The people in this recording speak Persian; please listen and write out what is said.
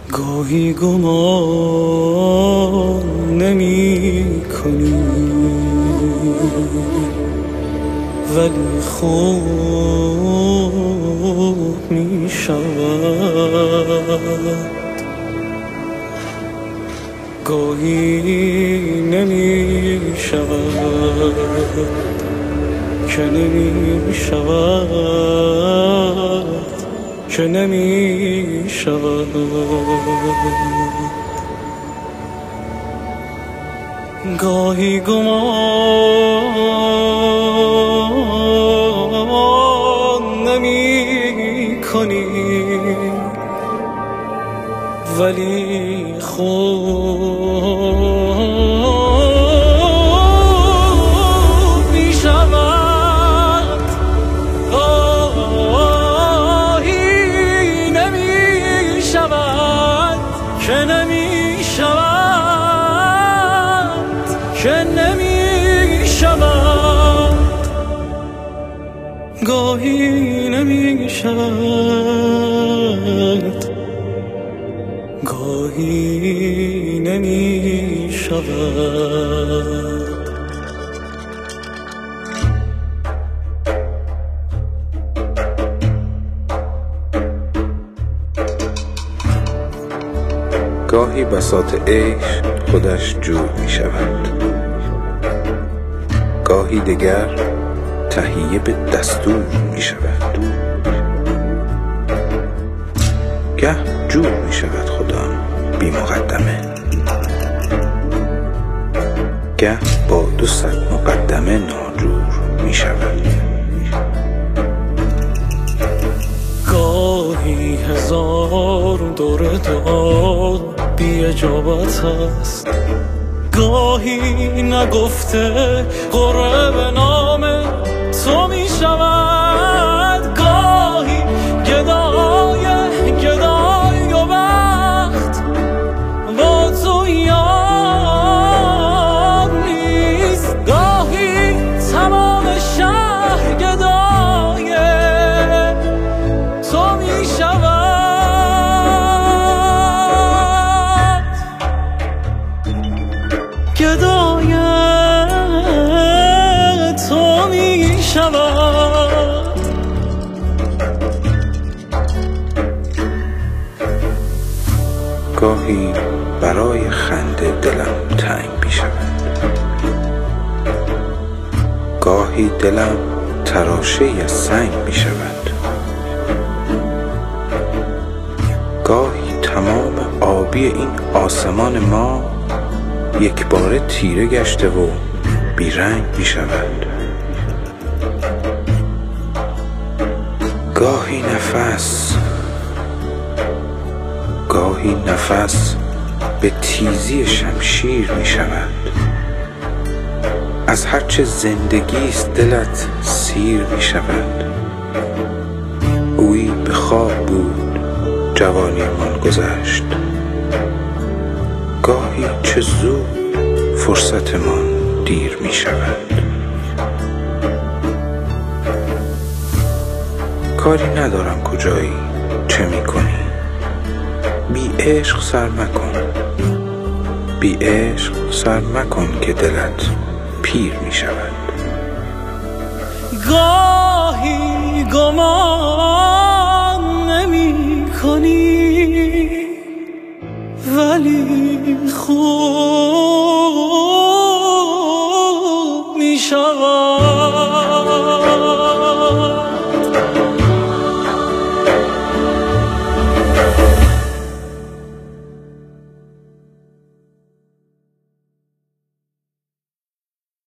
گاهی گمان نمی کنی ولی خوب می شود، گاهی نمی شود که نمی شود، که نمی شود. گاهی گمان نمی کنی ولی خوب می شود، گاهی نمی شود که نمی شود، که نمی شود، گاهی نمی شود، گاهی نمی شود. گاهی بساط عشق خودش جور می شود، گاهی دگر تهیه به دستور می شود. گه جور می شود خدا بی مقدمه، گه با 200 مقدمه ناجور می شود. گاهی 1000 دور دعا بی اجابت است، گاهی نگفته قرعه به نام تو می شود، گاهی گدای و وقت با تو یاد نیست، گاهی تمام شهر گدای تو می شود، گدای تو می شود. گاهی برای خنده دلم تنگ می شود، گاهی دلم تراشه از سنگ می شود، گاهی تمام آبی این آسمان ما یک باره تیره گشته و بیرنگ می شود. گاهی نفس به تیزی شمشیر می شود، از هرچه زندگیست دلت سیر می شود. گویی به خواب بود جوانیمان گذشت، گاهی چه زود فرصتمان دیر می شود. کاری ندارم کجایی چه می کنی، بی عشق سر مکن، بی عشق سر مکن که دلت پیر می شود. گاهی گمان نمی کنی ولی خوب می شود.